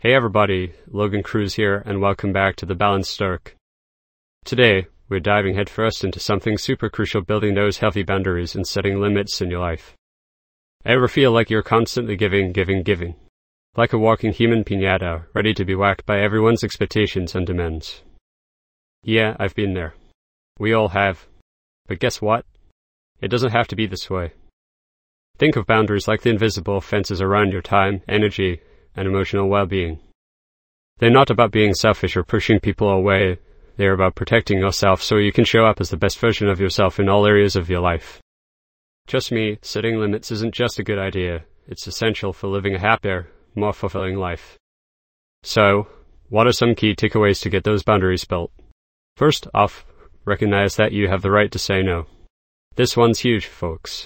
Hey everybody, Logan Cruz here, and welcome back to The Balanced Stoic. Today, we're diving headfirst into something super crucial: building those healthy boundaries and setting limits in your life. Ever feel like you're constantly giving? Like a walking human piñata, ready to be whacked by everyone's expectations and demands. Yeah, I've been there. We all have. But guess what? It doesn't have to be this way. Think of boundaries like the invisible fences around your time, energy, and emotional well-being. They're not about being selfish or pushing people away. They're about protecting yourself so you can show up as the best version of yourself in all areas of your life. Trust me, setting limits isn't just a good idea. It's essential for living a happier, more fulfilling life. So, what are some key takeaways to get those boundaries built? First off, recognize that you have the right to say no. This one's huge, folks.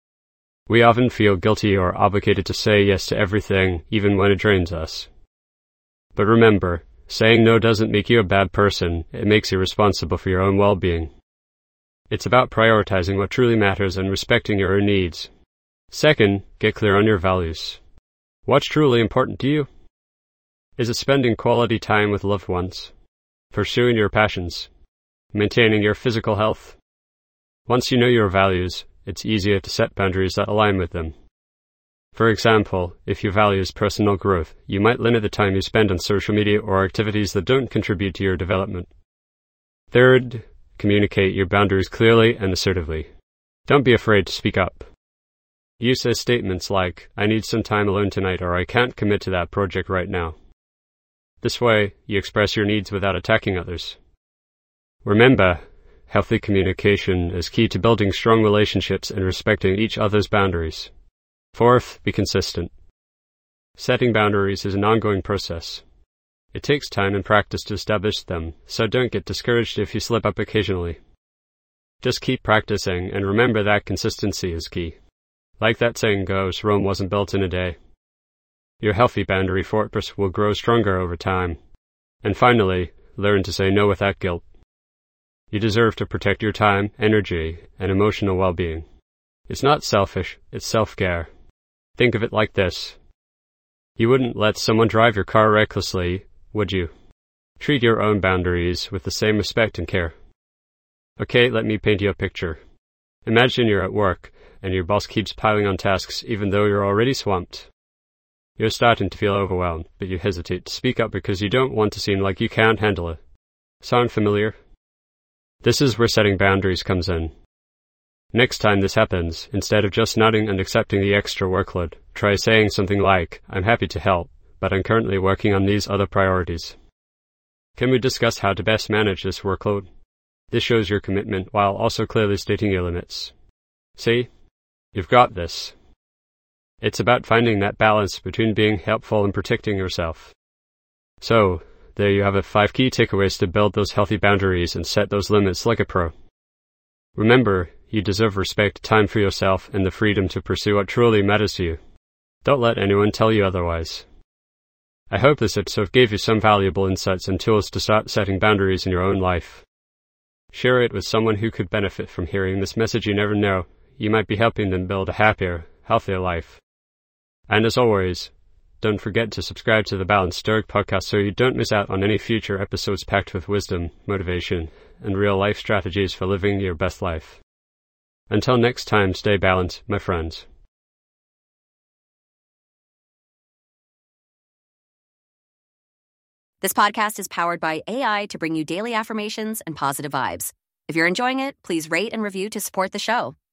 We often feel guilty or obligated to say yes to everything, even when it drains us. But remember, saying no doesn't make you a bad person. It makes you responsible for your own well-being. It's about prioritizing what truly matters and respecting your own needs. Second, get clear on your values. What's truly important to you? Is it spending quality time with loved ones? Pursuing your passions? Maintaining your physical health? Once you know your values, it's easier to set boundaries that align with them. For example, if your value is personal growth, you might limit the time you spend on social media or activities that don't contribute to your development. Third, communicate your boundaries clearly and assertively. Don't be afraid to speak up. Use statements like, "I need some time alone tonight," or "I can't commit to that project right now." This way, you express your needs without attacking others. Remember, healthy communication is key to building strong relationships and respecting each other's boundaries. Fourth, be consistent. Setting boundaries is an ongoing process. It takes time and practice to establish them, so don't get discouraged if you slip up occasionally. Just keep practicing, and remember that consistency is key. Like that saying goes, Rome wasn't built in a day. Your healthy boundary fortress will grow stronger over time. And finally, learn to say no without guilt. You deserve to protect your time, energy, and emotional well-being. It's not selfish, it's self-care. Think of it like this. You wouldn't let someone drive your car recklessly, would you? Treat your own boundaries with the same respect and care. Okay, let me paint you a picture. Imagine you're at work, and your boss keeps piling on tasks even though you're already swamped. You're starting to feel overwhelmed, but you hesitate to speak up because you don't want to seem like you can't handle it. Sound familiar? This is where setting boundaries comes in. Next time this happens, instead of just nodding and accepting the extra workload, try saying something like, "I'm happy to help, but I'm currently working on these other priorities. Can we discuss how to best manage this workload?" This shows your commitment while also clearly stating your limits. See? You've got this. It's about finding that balance between being helpful and protecting yourself. So, there you have it, 5 key takeaways to build those healthy boundaries and set those limits like a pro. Remember, you deserve respect, time for yourself, and the freedom to pursue what truly matters to you. Don't let anyone tell you otherwise. I hope this episode gave you some valuable insights and tools to start setting boundaries in your own life. Share it with someone who could benefit from hearing this message. You never know, you might be helping them build a happier, healthier life. And as always, don't forget to subscribe to the Balanced Stoic podcast so you don't miss out on any future episodes packed with wisdom, motivation, and real-life strategies for living your best life. Until next time, stay balanced, my friends. This podcast is powered by AI to bring you daily affirmations and positive vibes. If you're enjoying it, please rate and review to support the show.